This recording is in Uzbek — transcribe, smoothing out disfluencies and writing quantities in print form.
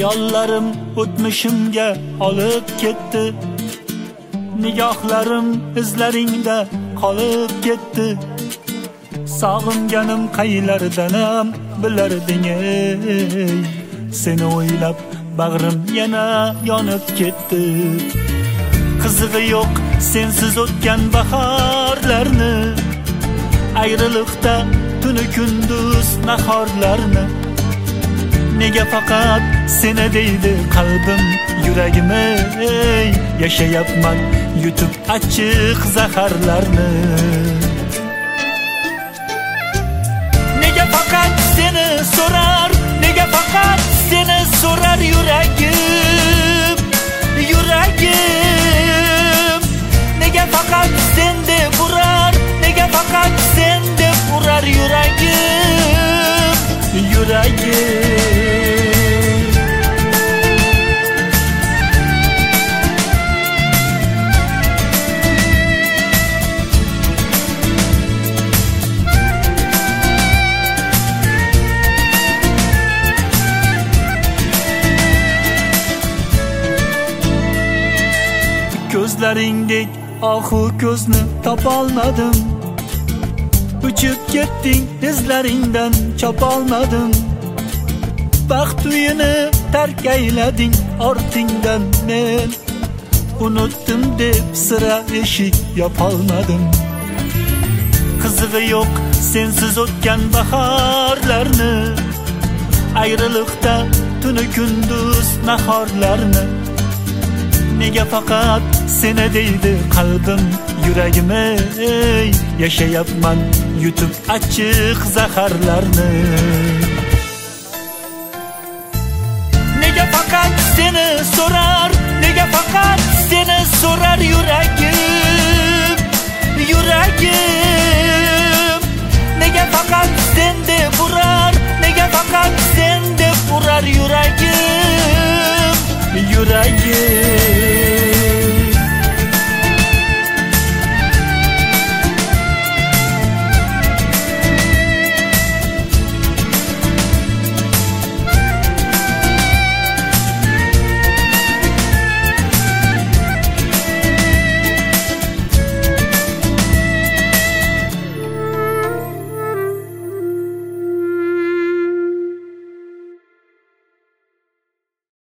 Xayollarim o'tmishimga olib ketdi. Nigohlarim izlaringda qolib ketdi. Sog'inganim qaylardanam bilarding ey. Seni o'ylab bag'rim yana yonib ketdi. Qizig'i yo'q sensiz o'tgan bahorlarni, ayriliqda tuni kunduz nahorlarni. Nega faqat seni deydi qalbim, yuragim ey. Yashayapman yutib achchiq zaharlarni. Nega faqat seni so'rar, nega faqat seni so'rar yuragim, yuragim. Nega faqat sen deb urar, nega faqat sen deb urar yuragim, yuragim. Ko'zlaringdek ohu ko'zni topolmadim. Uchib ketding izlaringdan chopolmadim. Baxt uyini tark aylading ortingdan men. Unutdim deb sira eshik yopolmadim. Qizig'i yo'q sensiz o'tgan bahorlarni, ayriliqda tuni kunduz nahorlarni. Nega faqat seni deydi qalbim, yuragim ey. Yashayapman yutib achchiq zaharlarni. Nega faqat seni so'rar, nega faqat seni so'rar yuragim, yuragim.